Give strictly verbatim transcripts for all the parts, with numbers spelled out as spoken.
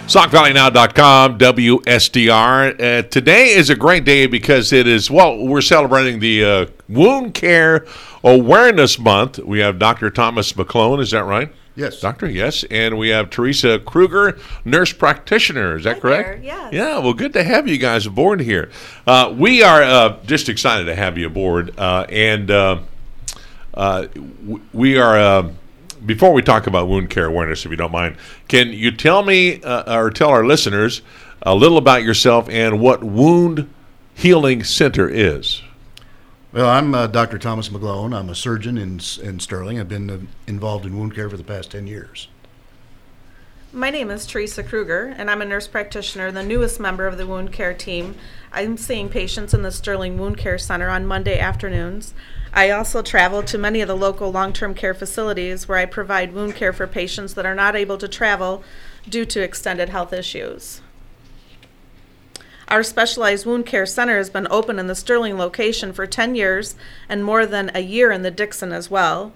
Sauk Valley Now dot com, W S D R. Uh, today is a great day because it is, well, we're celebrating the uh, Wound Care Awareness Month. We have Doctor Thomas McClone, is that right? Yes. Doctor, yes. And we have Teresa Kruger, nurse practitioner. Is that Hi correct? there, yes. Yeah, well, good to have you guys aboard here. Uh, we are uh, just excited to have you aboard. Uh, and uh, uh, w- we are... Uh, Before we talk about wound care awareness, if you don't mind, can you tell me uh, or tell our listeners a little about yourself and what Wound Healing Center is? Well, I'm uh, Doctor Thomas McClone. I'm a surgeon in in Sterling. I've been uh, involved in wound care for the past ten years. My name is Teresa Kruger, and I'm a nurse practitioner, the newest member of the wound care team. I'm seeing patients in the Sterling Wound Care Center on Monday afternoons. I also travel to many of the local long-term care facilities where I provide wound care for patients that are not able to travel due to extended health issues. Our specialized wound care center has been open in the Sterling location for ten years and more than a year in the Dixon as well.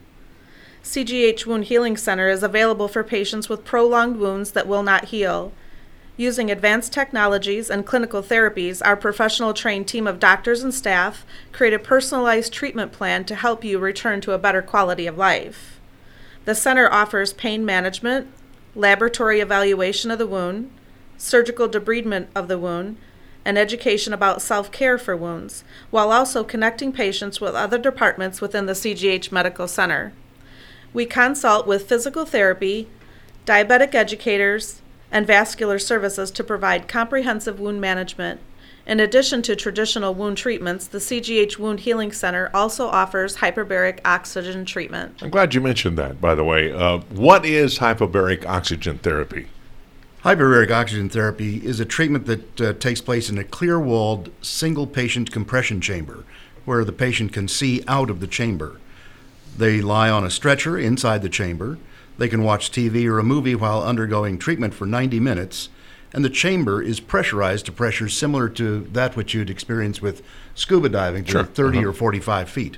C G H Wound Healing Center is available for patients with prolonged wounds that will not heal. Using advanced technologies and clinical therapies, our professional trained team of doctors and staff create a personalized treatment plan to help you return to a better quality of life. The center offers pain management, laboratory evaluation of the wound, surgical debridement of the wound, and education about self-care for wounds, while also connecting patients with other departments within the C G H Medical Center. We consult with physical therapy, diabetic educators, and vascular services to provide comprehensive wound management. In addition to traditional wound treatments, the C G H Wound Healing Center also offers hyperbaric oxygen treatment. I'm glad you mentioned that, by the way. Uh, what is hyperbaric oxygen therapy? Hyperbaric oxygen therapy is a treatment that uh, takes place in a clear-walled, single-patient compression chamber where the patient can see out of the chamber. They lie on a stretcher inside the chamber. They can watch T V or a movie while undergoing treatment for ninety minutes, and the chamber is pressurized to pressures similar to that which you'd experience with scuba diving to Sure. thirty Uh-huh. or forty-five feet.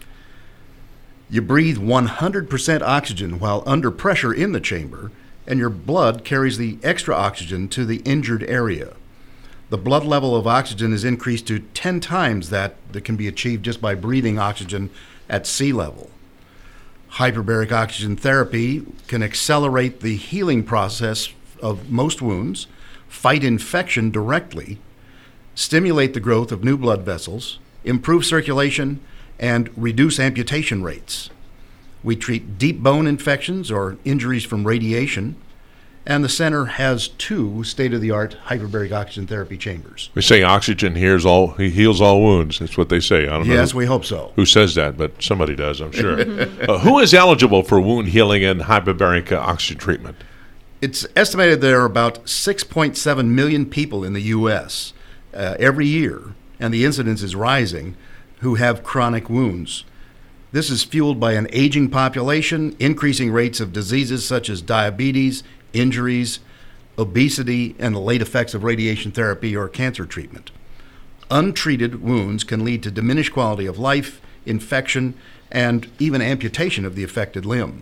You breathe one hundred percent oxygen while under pressure in the chamber, and your blood carries the extra oxygen to the injured area. The blood level of oxygen is increased to ten times that that can be achieved just by breathing oxygen at sea level. Hyperbaric oxygen therapy can accelerate the healing process of most wounds, fight infection directly, stimulate the growth of new blood vessels, improve circulation, and reduce amputation rates. We treat deep bone infections or injuries from radiation, and the center has two state-of-the-art hyperbaric oxygen therapy chambers. They say oxygen heals all, he heals all wounds. That's what they say. I don't know Yes, who, we hope so. who says that, but somebody does, I'm sure. uh, who is eligible for wound healing and hyperbaric uh, oxygen treatment? It's estimated there are about six point seven million people in the U S uh, every year, and the incidence is rising, who have chronic wounds. This is fueled by an aging population, increasing rates of diseases such as diabetes, injuries, obesity, and the late effects of radiation therapy or cancer treatment. Untreated wounds can lead to diminished quality of life, infection, and even amputation of the affected limb.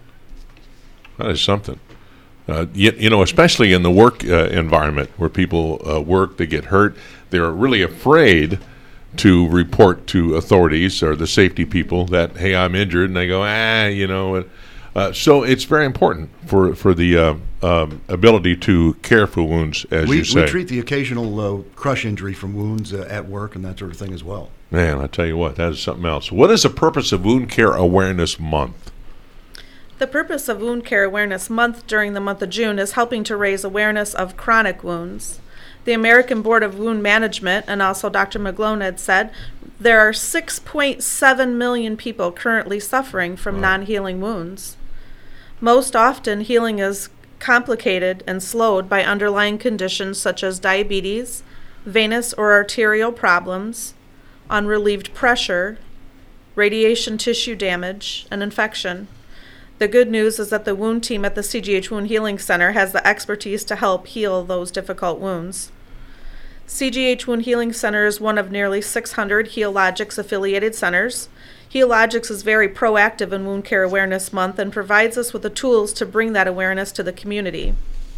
That is something. Uh, you, you know, especially in the work uh, environment where people uh, work, they get hurt, they're really afraid to report to authorities or the safety people that, hey, I'm injured, and they go, ah, you know. Uh, so it's very important for, for the uh, um, ability to care for wounds, as we, you say. We treat the occasional uh, crush injury from wounds uh, at work and that sort of thing as well. Man, I tell you what, that is something else. What is the purpose of Wound Care Awareness Month? The purpose of Wound Care Awareness Month during the month of June is helping to raise awareness of chronic wounds. The American Board of Wound Management, and also Doctor McClone had said, there are six point seven million people currently suffering from Wow. non-healing wounds. Most often, healing is complicated and slowed by underlying conditions such as diabetes, venous or arterial problems, unrelieved pressure, radiation tissue damage, and infection. The good news is that the wound team at the C G H Wound Healing Center has the expertise to help heal those difficult wounds. C G H Wound Healing Center is one of nearly six hundred Healogics affiliated centers. Healogics is very proactive in Wound Care Awareness Month and provides us with the tools to bring that awareness to the community.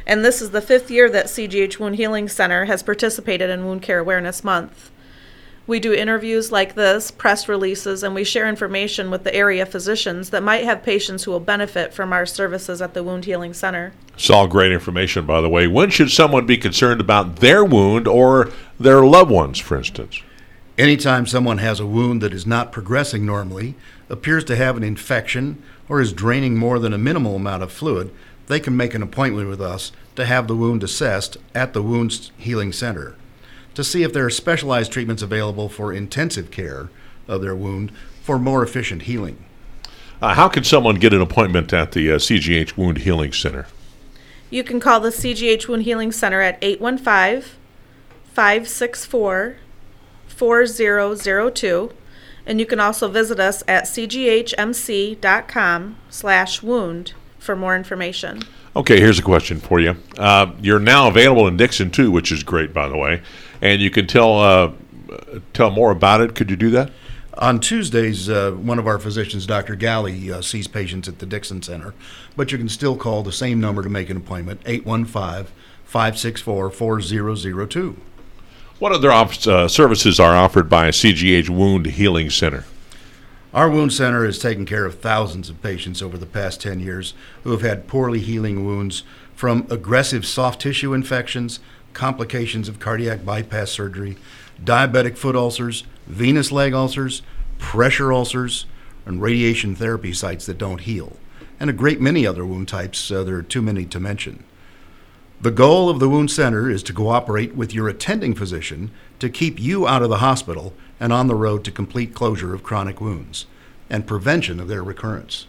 And this is the fifth year that C G H Wound Healing Center has participated in Wound Care Awareness Month. We do interviews like this, press releases, and we share information with the area physicians that might have patients who will benefit from our services at the Wound Healing Center. It's all great information, by the way. When should someone be concerned about their wound or their loved ones, for instance? Anytime someone has a wound that is not progressing normally, appears to have an infection, or is draining more than a minimal amount of fluid, they can make an appointment with us to have the wound assessed at the Wound Healing Center to see if there are specialized treatments available for intensive care of their wound for more efficient healing. Uh, how can someone get an appointment at the uh, C G H Wound Healing Center? You can call the C G H Wound Healing Center at eight one five, five six four, four zero zero two, and you can also visit us at c g h m c dot com slash wound for more information. Okay, here's a question for you. Uh, you're now available in Dixon, too, which is great, by the way. And you can tell uh, tell more about it. Could you do that? On Tuesdays, uh, one of our physicians, Doctor Galley, uh, sees patients at the Dixon Center. But you can still call the same number to make an appointment, eight one five, five six four, four zero zero two. What other op- uh, services are offered by C G H Wound Healing Center? Our wound center has taken care of thousands of patients over the past ten years who have had poorly healing wounds from aggressive soft tissue infections, complications of cardiac bypass surgery, diabetic foot ulcers, venous leg ulcers, pressure ulcers, and radiation therapy sites that don't heal, and a great many other wound types. Uh, there are too many to mention. The goal of the Wound Center is to cooperate with your attending physician to keep you out of the hospital and on the road to complete closure of chronic wounds and prevention of their recurrence.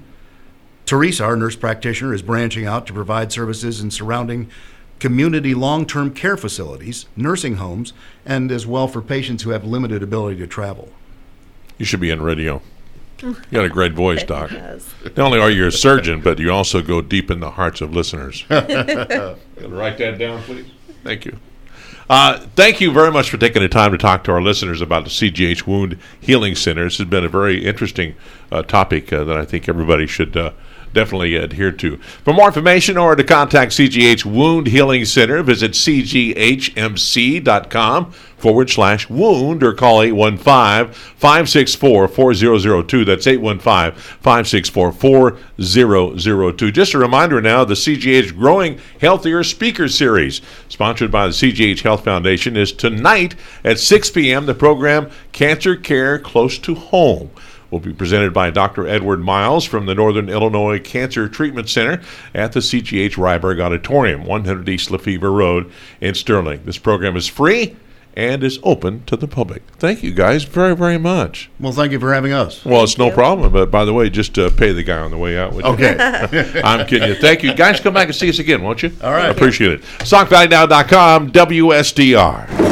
Teresa, our nurse practitioner, is branching out to provide services in surrounding community long-term care facilities, nursing homes, and as well for patients who have limited ability to travel. You should be in radio. You got a great voice, Doc. Yes. Not only are you a surgeon, but you also go deep in the hearts of listeners. Write that down, please. Thank you. Uh, thank you very much for taking the time to talk to our listeners about the C G H Wound Healing Center. This has been a very interesting uh, topic uh, that I think everybody should uh, definitely adhere to. For more information or to contact C G H Wound Healing Center, visit c g h m c dot com forward slash wound or call eight one five, five six four, four zero zero two. That's eight one five, five six four, four zero zero two. Just a reminder now, the C G H Growing Healthier Speaker Series, sponsored by the C G H Health Foundation, is tonight at six p.m. The program Cancer Care Close to Home will be presented by Doctor Edward Miles from the Northern Illinois Cancer Treatment Center at the C G H Ryberg Auditorium, one hundred East Lefevre Road in Sterling. This program is free and is open to the public. Thank you guys very, very much. Well, thank you for having us. Well, it's no you. problem. But by the way, just uh, pay the guy on the way out. Would you? Okay. I'm kidding you. Thank you. Guys, come back and see us again, won't you? All right. I appreciate it. Sauk Valley Now dot com, W S D R.